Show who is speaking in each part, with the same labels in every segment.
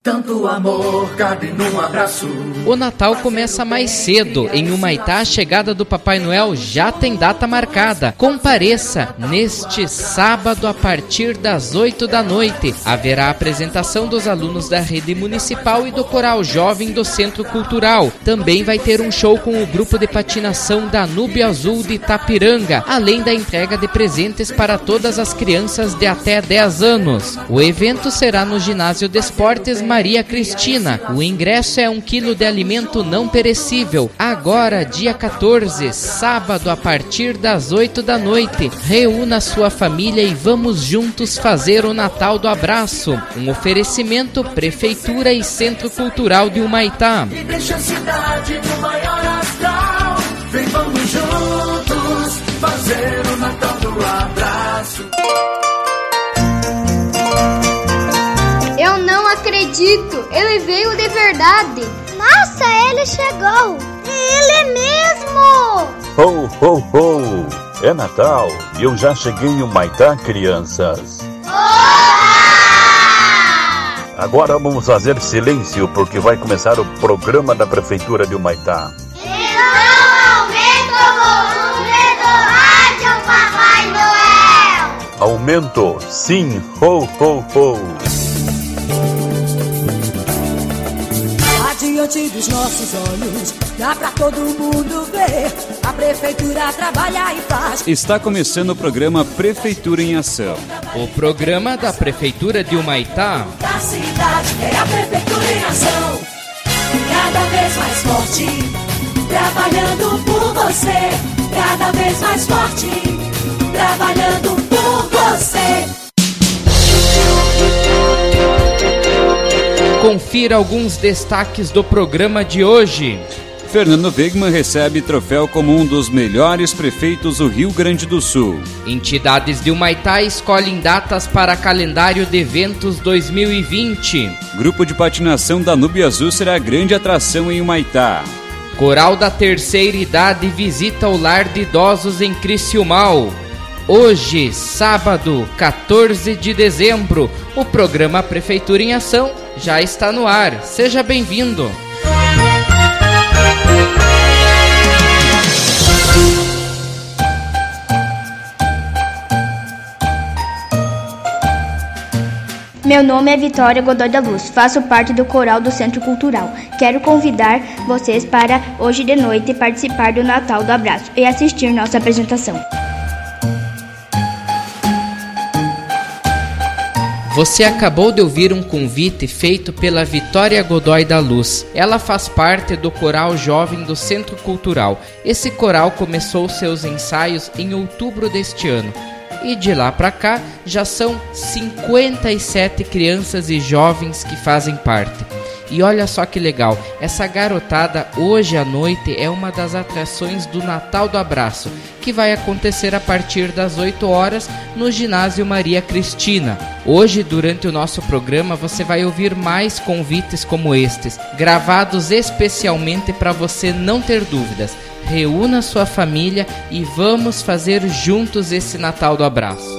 Speaker 1: Tanto amor cabe num abraço.
Speaker 2: O Natal começa mais cedo. Em Humaitá, a chegada do Papai Noel já tem data marcada. Compareça neste sábado a partir das 8 da noite. Haverá a apresentação dos alunos da Rede Municipal e do Coral Jovem do Centro Cultural. Também vai ter um show com o grupo de patinação Danúbio Azul de Itapiranga, além da entrega de presentes para todas as crianças de até 10 anos. O evento será no Ginásio de Esportes Maria Cristina. O ingresso é 1 quilo de alimento não perecível. Agora, dia 14, sábado, a partir das 8 da noite. Reúna sua família e vamos juntos fazer o Natal do Abraço. Um oferecimento Prefeitura e Centro Cultural de Humaitá.
Speaker 1: E deixa a cidade no maior astral. Vem, vamos juntos fazer o Natal do Abraço.
Speaker 3: Eu não acredito, ele veio de verdade.
Speaker 4: Nossa, ele chegou. Ele mesmo.
Speaker 5: Ho, ho, ho. É Natal e eu já cheguei em Humaitá, crianças. Agora vamos fazer silêncio porque vai começar o programa da Prefeitura de Humaitá.
Speaker 4: Então aumenta o volume do rádio, Papai Noel.
Speaker 5: Aumento, sim, ho, ho, ho.
Speaker 6: Diante dos nossos olhos, dá pra todo mundo ver. A Prefeitura trabalha e faz.
Speaker 7: Está começando o programa Prefeitura em Ação.
Speaker 2: O programa da Prefeitura de Humaitá.
Speaker 6: Da cidade é a Prefeitura em Ação. Cada vez mais forte, trabalhando por você. Cada vez mais forte, trabalhando por você.
Speaker 2: Confira alguns destaques do programa de hoje.
Speaker 7: Fernando Wegman recebe troféu como um dos melhores prefeitos do Rio Grande do Sul.
Speaker 2: Entidades de Humaitá escolhem datas para calendário de eventos 2020.
Speaker 7: Grupo de patinação Danúbio Azul será a grande atração em Humaitá.
Speaker 2: Coral da Terceira Idade visita o lar de idosos em Criciúmal. Hoje, sábado, 14 de dezembro, o programa Prefeitura em Ação já está no ar. Seja bem-vindo!
Speaker 8: Meu nome é Vitória Godoy da Luz, faço parte do Coral do Centro Cultural. Quero convidar vocês para hoje de noite participar do Natal do Abraço e assistir nossa apresentação.
Speaker 2: Você acabou de ouvir um convite feito pela Vitória Godoy da Luz. Ela faz parte do Coral Jovem do Centro Cultural. Esse coral começou seus ensaios em outubro deste ano. E de lá para cá já são 57 crianças e jovens que fazem parte. E olha só que legal, essa garotada hoje à noite é uma das atrações do Natal do Abraço, que vai acontecer a partir das 8 horas no Ginásio Maria Cristina. Hoje, durante o nosso programa, você vai ouvir mais convites como estes, gravados especialmente para você não ter dúvidas. Reúna sua família e vamos fazer juntos esse Natal do Abraço.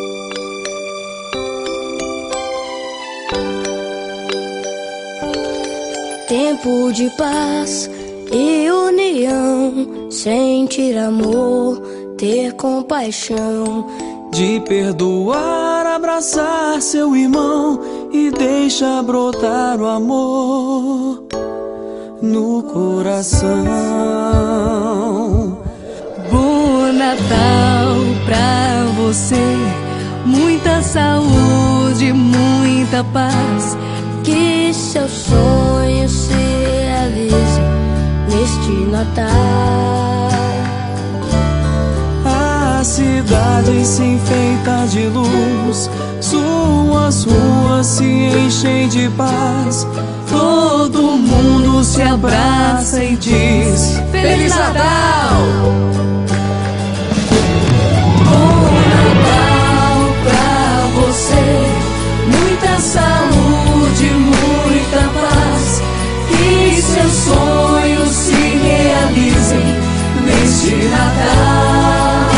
Speaker 9: Tempo de paz e união, sentir amor, ter compaixão,
Speaker 10: de perdoar, abraçar seu irmão e deixa brotar o amor no coração.
Speaker 11: Bom Natal pra você, muita saúde, muita paz.
Speaker 9: Que seus sonhos se realizem neste Natal.
Speaker 10: A cidade se enfeita de luz, suas ruas se enchem de paz. Todo mundo se abraça e diz Feliz Natal!
Speaker 6: Bom Natal pra você, muita saúde, muita paz. Que seus sonhos se realizem neste Natal.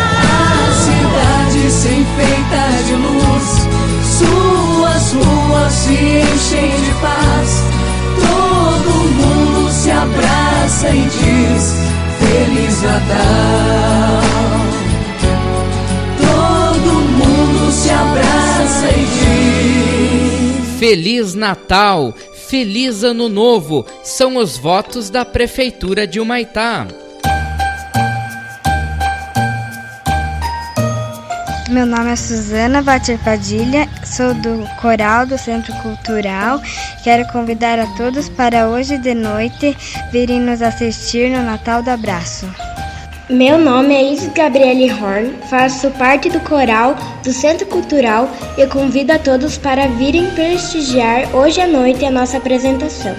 Speaker 6: A cidade se enfeita de luz, suas ruas se enchem de paz. Todo mundo se abraça e diz Feliz Natal. Todo mundo se abraça e diz
Speaker 2: Feliz Natal, Feliz Ano Novo, são os votos da Prefeitura de Humaitá.
Speaker 12: Meu nome é Suzana Batir Padilha, sou do Coral do Centro Cultural. Quero convidar a todos para hoje de noite virem nos assistir no Natal do Abraço.
Speaker 8: Meu nome é Isis Gabriele Horn, faço parte do Coral do Centro Cultural e convido a todos para virem prestigiar hoje à noite a nossa apresentação.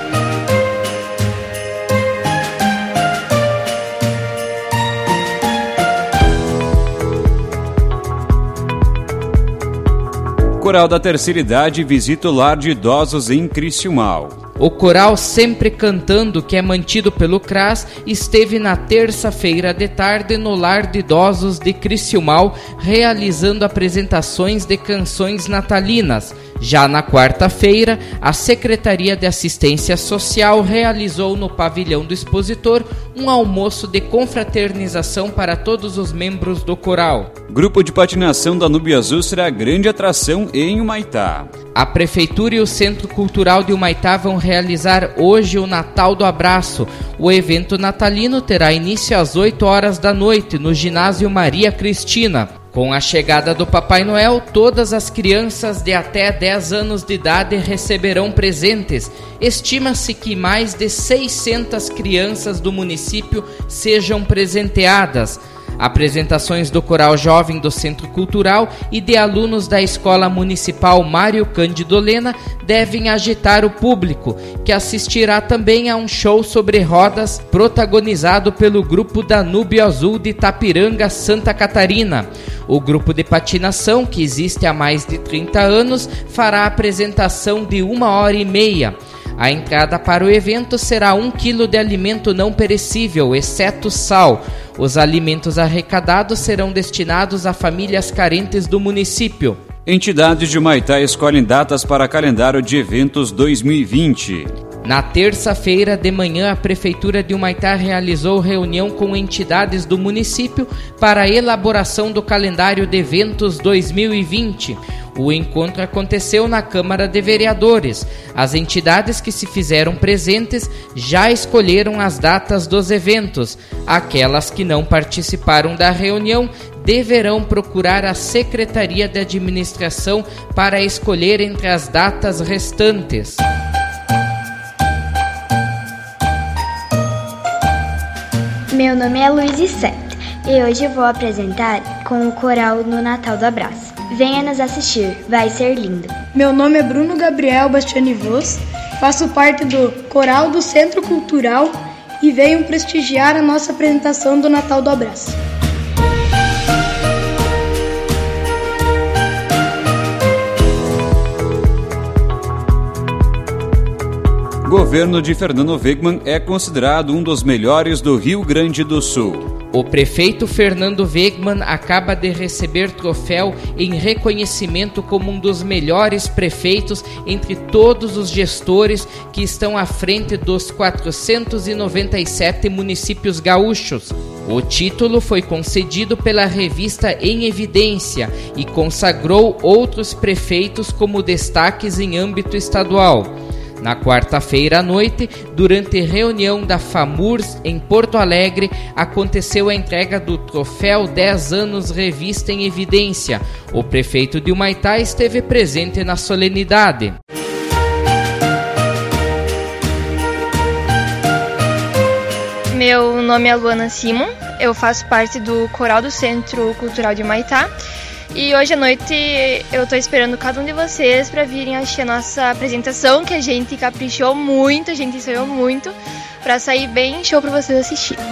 Speaker 7: Coral da Terceira Idade visita o lar de idosos em Criciúmal.
Speaker 2: O coral Sempre Cantando, que é mantido pelo CRAS, esteve na terça-feira de tarde no lar de idosos de Criciúmal, realizando apresentações de canções natalinas. Já na quarta-feira, a Secretaria de Assistência Social realizou no pavilhão do expositor um almoço de confraternização para todos os membros do coral.
Speaker 7: Grupo de patinação Danúbio Azul será grande atração em Humaitá.
Speaker 2: A Prefeitura e o Centro Cultural de Humaitá vão realizar hoje o Natal do Abraço. O evento natalino terá início às 8 horas da noite no ginásio Maria Cristina. Com a chegada do Papai Noel, todas as crianças de até 10 anos de idade receberão presentes. Estima-se que mais de 600 crianças do município sejam presenteadas. Apresentações do Coral Jovem do Centro Cultural e de alunos da Escola Municipal Mário Cândido Lena devem agitar o público, que assistirá também a um show sobre rodas protagonizado pelo grupo Danúbio Azul de Itapiranga, Santa Catarina. O grupo de patinação, que existe há mais de 30 anos, fará a apresentação de 1h30. A entrada para o evento será 1 quilo de alimento não perecível, exceto sal. Os alimentos arrecadados serão destinados a famílias carentes do município.
Speaker 7: Entidades de Humaitá escolhem datas para calendário de eventos 2020.
Speaker 2: Na terça-feira de manhã, a Prefeitura de Humaitá realizou reunião com entidades do município para a elaboração do calendário de eventos 2020. O encontro aconteceu na Câmara de Vereadores. As entidades que se fizeram presentes já escolheram as datas dos eventos. Aquelas que não participaram da reunião deverão procurar a Secretaria de Administração para escolher entre as datas restantes.
Speaker 12: Meu nome é Luiz Sete e hoje vou apresentar com o coral no Natal do Abraço. Venha nos assistir, vai ser lindo.
Speaker 13: Meu nome é Bruno Gabriel Bastiani Vos, faço parte do Coral do Centro Cultural e venho prestigiar a nossa apresentação do Natal do Abraço.
Speaker 7: Governo de Fernando Wegmann é considerado um dos melhores do Rio Grande do Sul.
Speaker 2: O prefeito Fernando Wegmann acaba de receber troféu em reconhecimento como um dos melhores prefeitos entre todos os gestores que estão à frente dos 497 municípios gaúchos. O título foi concedido pela revista Em Evidência e consagrou outros prefeitos como destaques em âmbito estadual. Na quarta-feira à noite, durante reunião da FAMURS em Porto Alegre, aconteceu a entrega do troféu 10 anos Revista em Evidência. O prefeito de Humaitá esteve presente na solenidade.
Speaker 14: Meu nome é Luana Simon, eu faço parte do Coral do Centro Cultural de Humaitá. E hoje à noite eu tô esperando cada um de vocês para virem assistir a nossa apresentação, que a gente caprichou muito, a gente ensaiou muito, para sair bem show para vocês assistirem.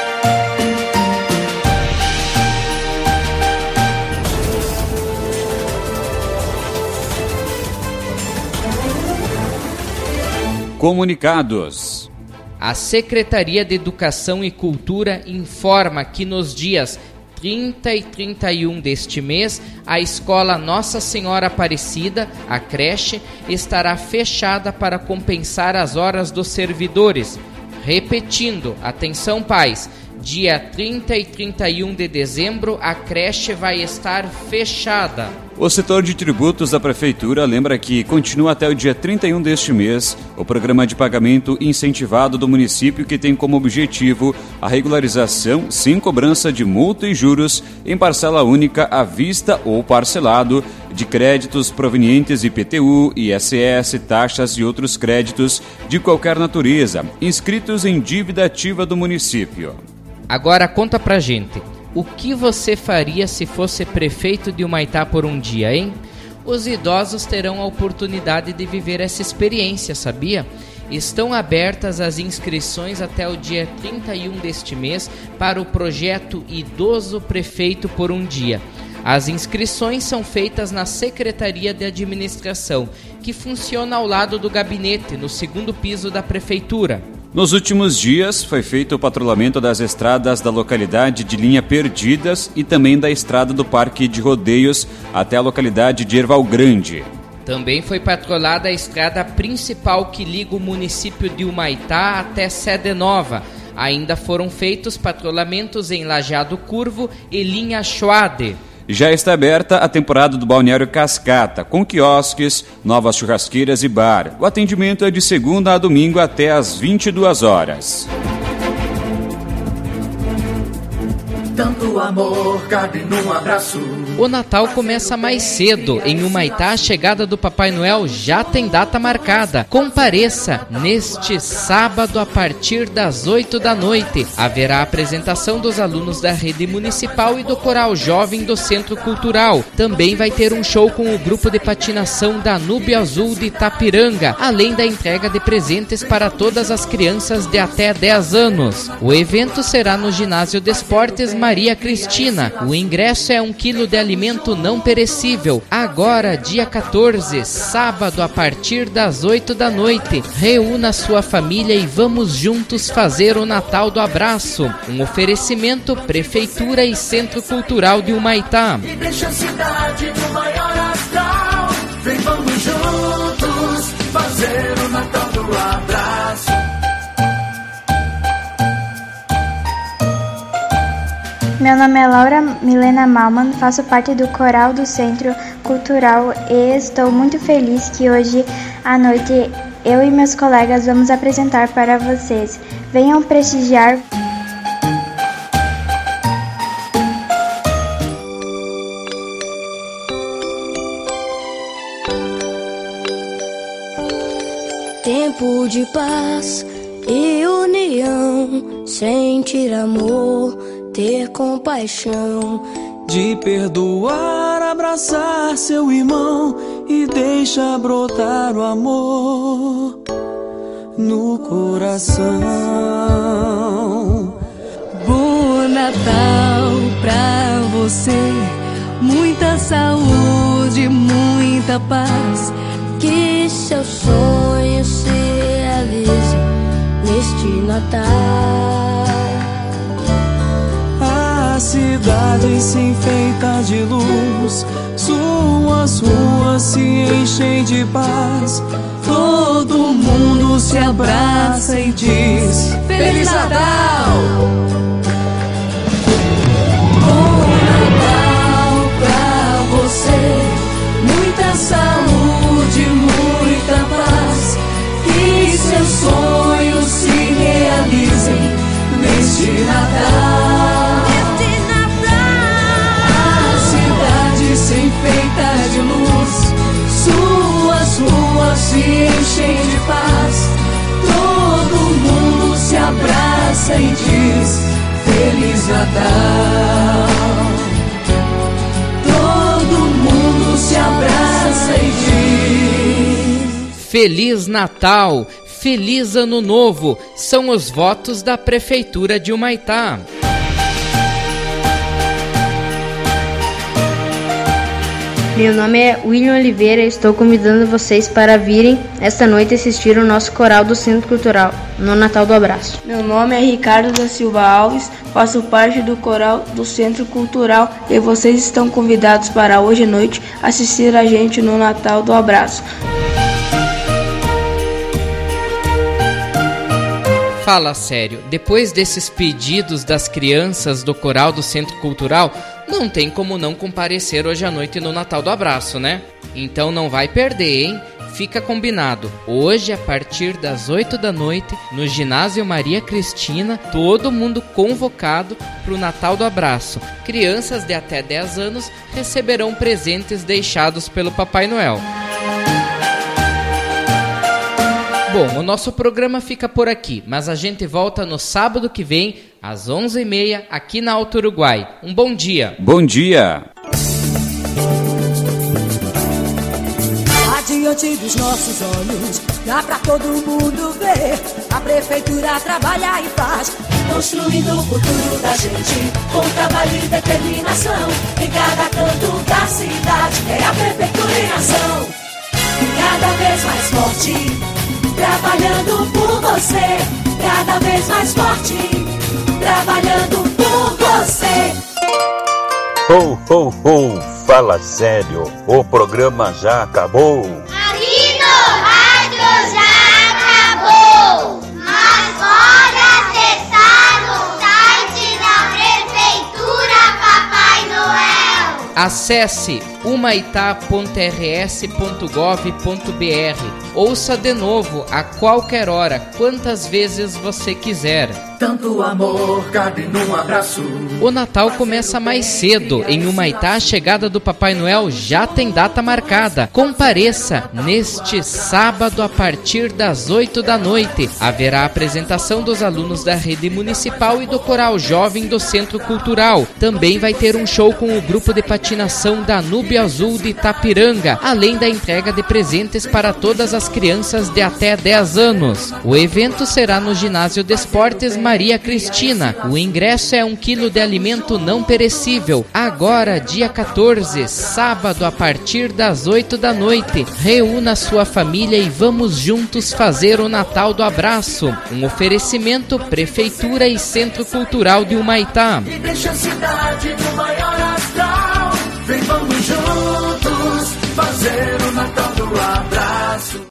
Speaker 7: Comunicados.
Speaker 2: A Secretaria de Educação e Cultura informa que nos dias 30 e 31 deste mês, a escola Nossa Senhora Aparecida, a creche, estará fechada para compensar as horas dos servidores. Repetindo, atenção pais, dia 30 e 31 de dezembro a creche vai estar fechada.
Speaker 7: O setor de tributos da Prefeitura lembra que continua até o dia 31 deste mês o programa de pagamento incentivado do município, que tem como objetivo a regularização sem cobrança de multa e juros em parcela única à vista ou parcelado de créditos provenientes de IPTU, ISS, taxas e outros créditos de qualquer natureza, inscritos em dívida ativa do município.
Speaker 2: Agora conta pra gente. O que você faria se fosse prefeito de Humaitá por um dia, hein? Os idosos terão a oportunidade de viver essa experiência, sabia? Estão abertas as inscrições até o dia 31 deste mês para o projeto Idoso Prefeito por um Dia. As inscrições são feitas na Secretaria de Administração, que funciona ao lado do gabinete, no segundo piso da Prefeitura.
Speaker 7: Nos últimos dias, foi feito o patrulhamento das estradas da localidade de Linha Perdidas e também da estrada do Parque de Rodeios até a localidade de Erval Grande.
Speaker 2: Também foi patrulhada a estrada principal que liga o município de Humaitá até Sede Nova. Ainda foram feitos patrulhamentos em Lajeado Curvo e Linha Choade.
Speaker 7: Já está aberta a temporada do Balneário Cascata, com quiosques, novas churrasqueiras e bar. O atendimento é de segunda a domingo até às 22 horas.
Speaker 1: Tanto amor cabe num abraço.
Speaker 2: O Natal começa mais cedo. Em Humaitá, a chegada do Papai Noel já tem data marcada. Compareça neste sábado a partir das 8 da noite. Haverá a apresentação dos alunos da rede municipal e do coral jovem do Centro Cultural. Também vai ter um show com o grupo de patinação Danúbio Azul de Itapiranga, além da entrega de presentes para todas as crianças de até 10 anos. O evento será no Ginásio de Esportes Maria Cristina. O ingresso é 1 quilo de alimento não perecível. Agora, dia 14, sábado, a partir das 8 da noite. Reúna sua família e vamos juntos fazer o Natal do Abraço. Um oferecimento Prefeitura e Centro Cultural de Humaitá.
Speaker 1: E deixa a cidade no maior astral. Vem, vamos juntos fazer o Natal do Abraço.
Speaker 8: Meu nome é Laura Milena Malman, faço parte do coral do Centro Cultural e estou muito feliz que hoje à noite eu e meus colegas vamos apresentar para vocês. Venham prestigiar.
Speaker 9: Tempo de paz e união, sentir amor, ter compaixão,
Speaker 10: de perdoar, abraçar seu irmão e deixa brotar o amor no coração.
Speaker 11: Bom Natal pra você, muita saúde, muita paz,
Speaker 9: que seus sonhos se realizem neste Natal.
Speaker 10: A cidade se enfeita de luz, suas ruas se enchem de paz. Todo mundo se abraça e diz Feliz Natal!
Speaker 6: Bom Natal pra você, muita saúde, muita paz, que seus sonhos se realizem neste Natal. Se enfeita de luz, suas ruas se enchem de paz. Todo mundo se abraça e diz Feliz Natal. Todo mundo se abraça e diz
Speaker 2: Feliz Natal, Feliz Ano Novo, são os votos da Prefeitura de Humaitá.
Speaker 15: Meu nome é William Oliveira e estou convidando vocês para virem esta noite assistir o nosso coral do Centro Cultural no Natal do Abraço.
Speaker 16: Meu nome é Ricardo da Silva Alves, faço parte do coral do Centro Cultural e vocês estão convidados para hoje à noite assistir a gente no Natal do Abraço.
Speaker 2: Fala sério, depois desses pedidos das crianças do coral do Centro Cultural, não tem como não comparecer hoje à noite no Natal do Abraço, né? Então não vai perder, hein? Fica combinado. Hoje, a partir das 8 da noite, no Ginásio Maria Cristina, todo mundo convocado para o Natal do Abraço. Crianças de até 10 anos receberão presentes deixados pelo Papai Noel. Bom, o nosso programa fica por aqui, mas a gente volta no sábado que vem, às 11h30, aqui na Alto Uruguai. Um bom dia!
Speaker 7: Bom dia!
Speaker 6: Diante dos nossos olhos, dá pra todo mundo ver. A prefeitura trabalha e faz, construindo o futuro da gente, com trabalho e determinação. Em cada canto da cidade, é a prefeitura em ação. Cada vez mais forte, trabalhando por você. Cada vez mais forte, trabalhando por você.
Speaker 5: Ho, ho, ho, fala sério, o programa já acabou.
Speaker 4: Aqui no rádio já acabou, mas pode acessar no site da Prefeitura Papai Noel.
Speaker 2: Acesse humaitá.rs.gov.br. Ouça de novo, a qualquer hora, quantas vezes você quiser.
Speaker 1: Tanto amor cabe num abraço.
Speaker 2: O Natal começa mais cedo. Em Humaitá, a chegada do Papai Noel já tem data marcada. Compareça neste sábado a partir das 8 da noite. Haverá a apresentação dos alunos da rede municipal e do coral jovem do Centro Cultural. Também vai ter um show com o grupo de patinação Danúbio Azul de Itapiranga, além da entrega de presentes para todas as crianças de até 10 anos. O evento será no Ginásio de Esportes Maria Cristina. O ingresso é 1 quilo de alimento não perecível. Agora, dia 14, sábado, a partir das 8 da noite. Reúna sua família e vamos juntos fazer o Natal do Abraço. Um oferecimento Prefeitura e Centro Cultural de Humaitá.
Speaker 1: E deixa a cidade no maior astral. Vem, vamos juntos fazer o Natal do Abraço.